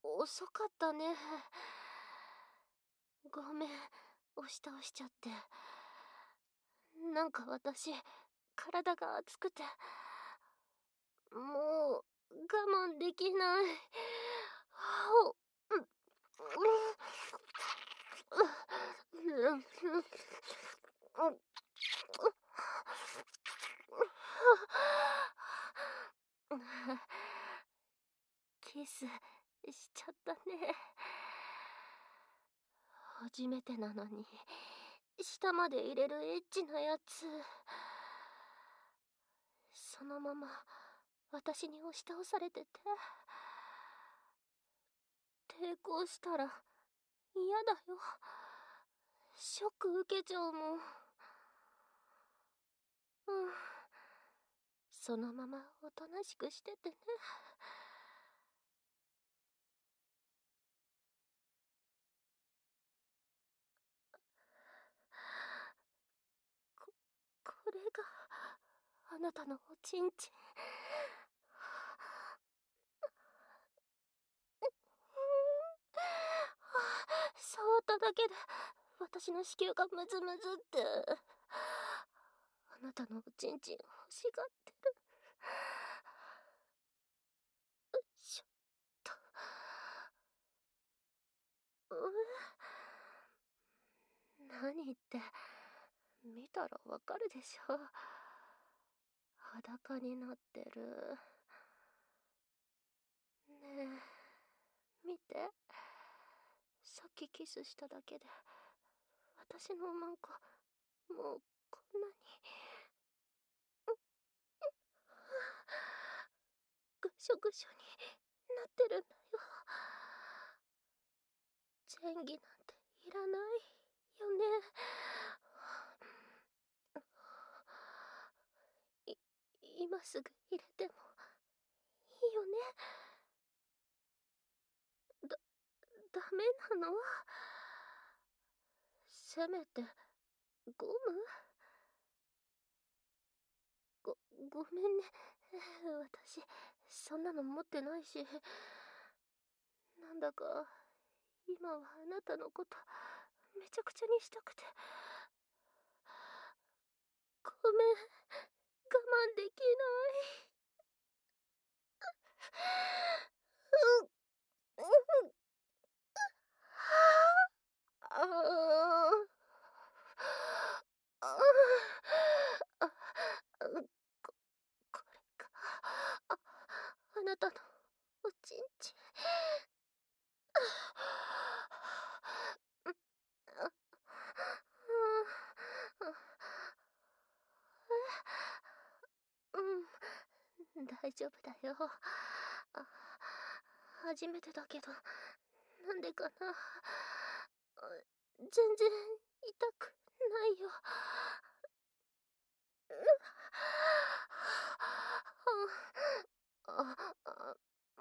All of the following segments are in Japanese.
遅かったね。ごめん、押し倒しちゃって。なんか私、体が熱くて、もう、我慢できない。はお、うん、うん、うん、キスしちゃったね。初めてなのに、舌まで入れるエッチなやつ。そのまま私に押し倒されてて、抵抗したら嫌だよ。ショック受けちゃうもん。うん。そのままおとなしくしててね。こ、これがあなたのおちんちん。触っただけで私の子宮がムズムズって。あなたのおちんちん欲しがってる。しょっと。何って、見たらわかるでしょ。裸になってる。ねえ、見て。さっきキスしただけで、私のマンコ、もうこんなに。ぐしょぐしょになってるんだよ。前儀なんていらないよね。い、今すぐ入れてもいいよね。だ、ダメなの？せめて、ゴム？ご、ごめんね。私、そんなの持ってないし。なんだか、今はあなたのこと、めちゃくちゃにしたくて。ごめん、我慢できない。うん、うん、あーあーあ、こ、これか。あ、あなたのおちんちん。うん、大丈夫だよ。あ、初めてだけど、なんでかな。全然痛くないよ。あ、あ、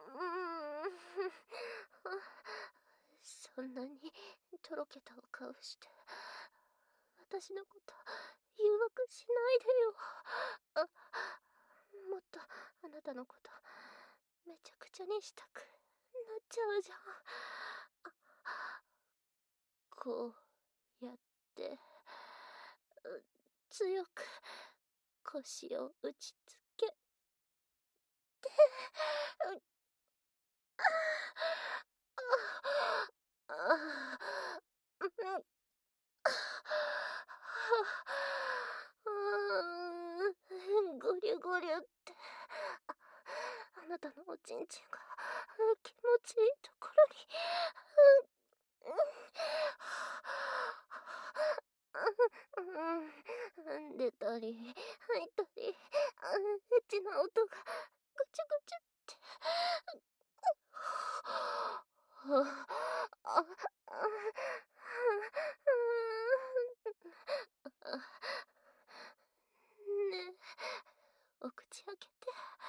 そんなにとろけたお顔して、私のこと誘惑しないでよ。あ、もっとあなたのことめちゃくちゃにしたくなっちゃうじゃん。こうやって強く腰を打ちつけて、ああ、ゴリュゴリュって、あなたのおちんちんが気持ちいいところに、出たり入ったり、エッチな音がぐちゅぐちゅって。あ、ねえ、お口開けて。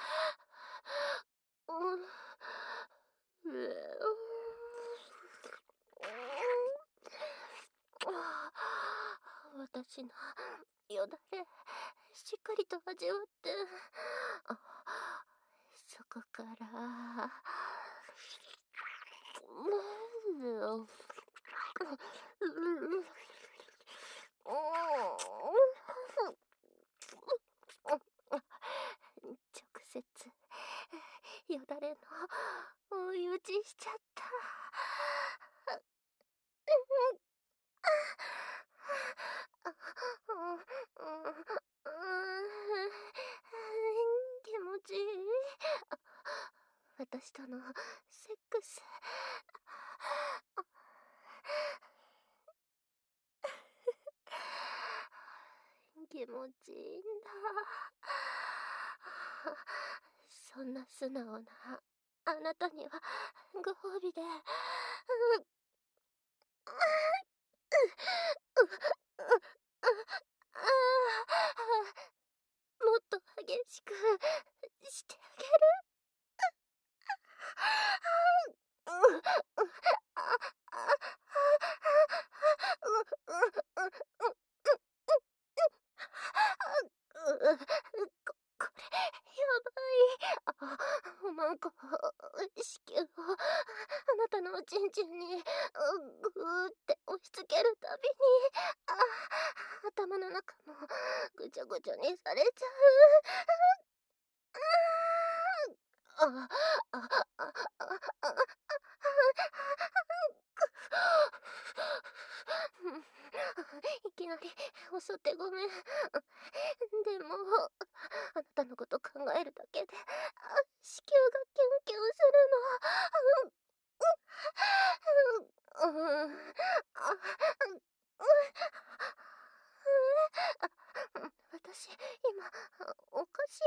私のよだれ、しっかりと味わって。そこから直接よだれの追い打ちしちゃった。気持ちいい。私とのセックス。気持ちいいんだ。そんな素直なあなたにはご褒美で、もっと激しくしてあげる。これ、やばい。マンコ、子宮をあなたのおちんちんにぐーって押し付けるたびに、頭の中もぐちょぐちょにされちゃう。いきなり襲ってごめん。でも、あなたのこと考えるだけで、子宮がキュンキュンするの。私、今、おかしい？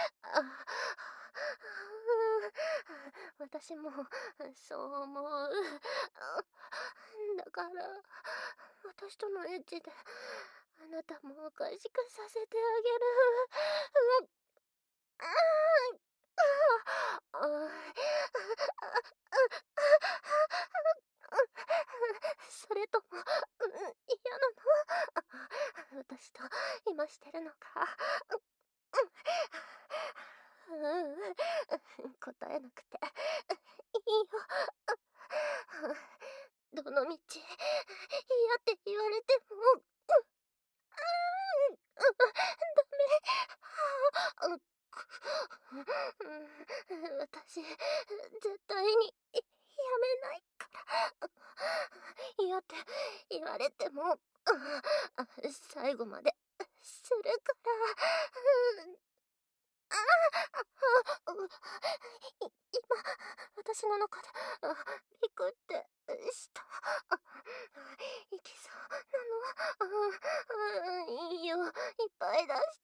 私も、そう思う。だから、私とのエッチで、あなたもおかしくさせてあげる。それとも、嫌なの？私と今してるのか？答えなくていいよ。どの道、嫌って言われても、ダメ。私、絶対にやめないから。嫌って言われても、最後までするから。今、私の中で、ビクってした。いきそうなの？いいよ、いっぱい出して。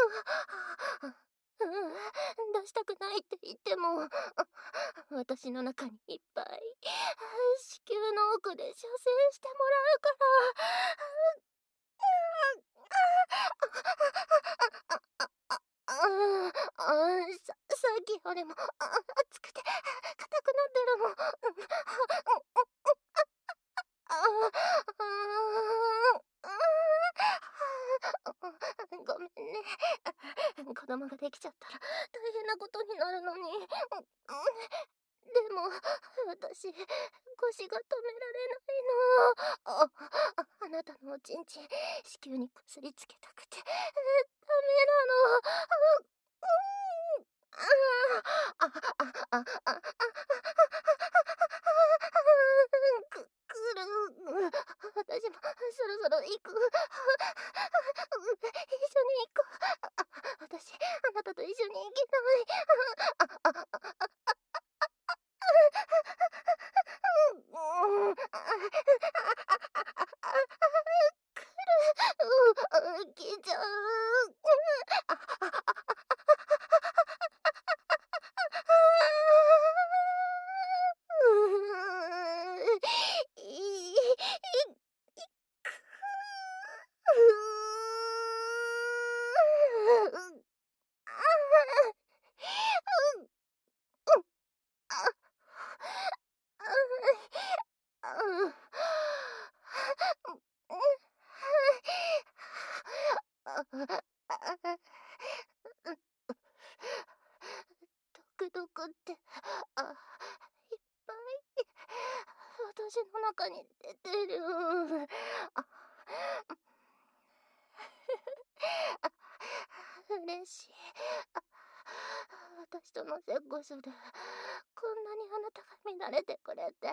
出したくないって言っても、私の中にいっぱい、子宮の奥で射精してもらうから。さっきよりも熱くて硬くなってるもん。ごめんね。子供ができちゃったら大変なことになるのに。でも、私、腰が止められないの。あなたのおちんちん、子宮にこすりつけたくて、ダメなの。来る。私もそろそろ行く。一緒に行こう。私、あなたと一緒に行きたい。来ちゃう。毒って、いっぱい。 る。あ嬉しい。私とのセックスでこんなにあなたが乱れてくれて。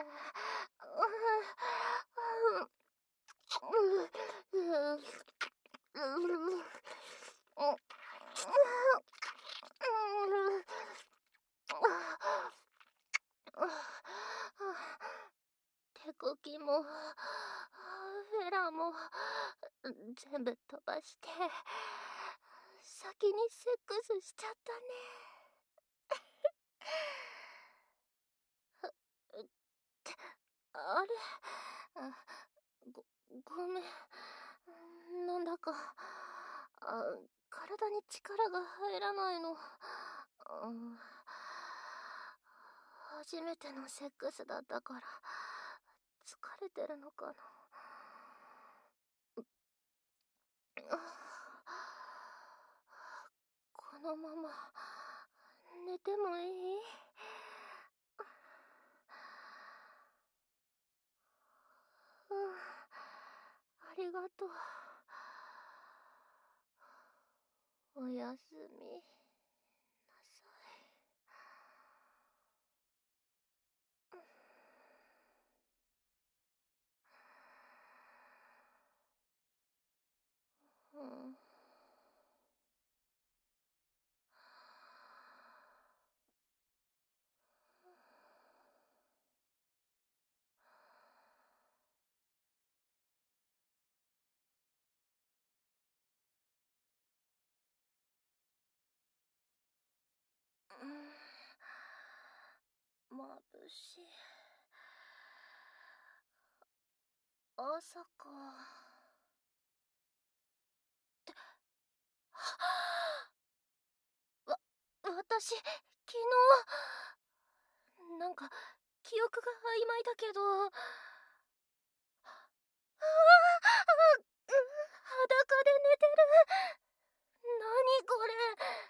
手こきもフェラも全部飛ばして先にセックスしちゃったね。あれあご、ごめん。なんだか、体に力が入らないの。初めてのセックスだったから、疲れてるのかな。このまま、寝てもいい？ありがとう。おやすみなさい。まぶしい。朝か。私、昨日、なんか、記憶が曖昧だけど、裸で寝てる。何これ。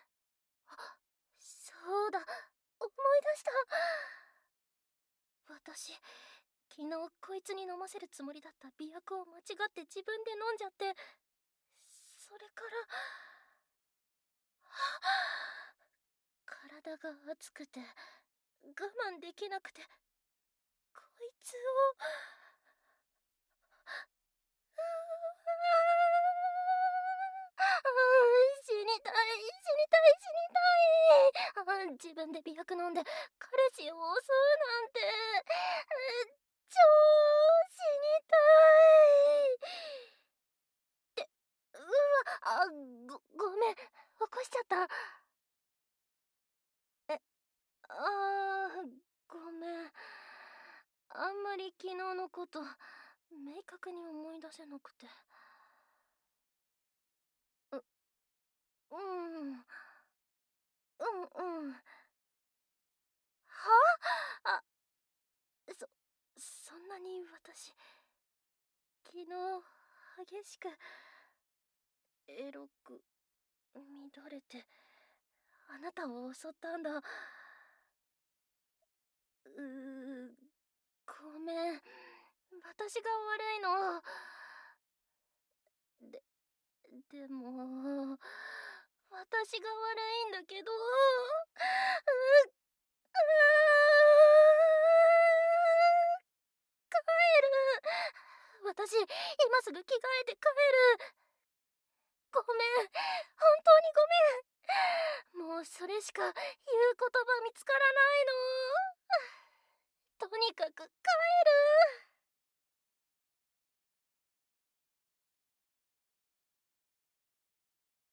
そうだ、思い出した。私、昨日こいつに飲ませるつもりだった媚薬を間違って自分で飲んじゃって、それから、体が熱くて我慢できなくて、こいつを死にたい、死にたい、死にたい。自分で媚薬飲んで彼氏を襲うなんて、超死にたい。って、ごめん、起こしちゃった。ごめん。あんまり昨日のこと明確に思い出せなくて。うんうん。あ、そんなに私、昨日激しくエロく乱れてあなたを襲ったんだ。ごめん。私が悪いの。でも、私が悪いんだけど、帰る。私、今すぐ着替えて帰る。ごめん。本当にごめん。もうそれしか言う言葉見つからないの。とにかく帰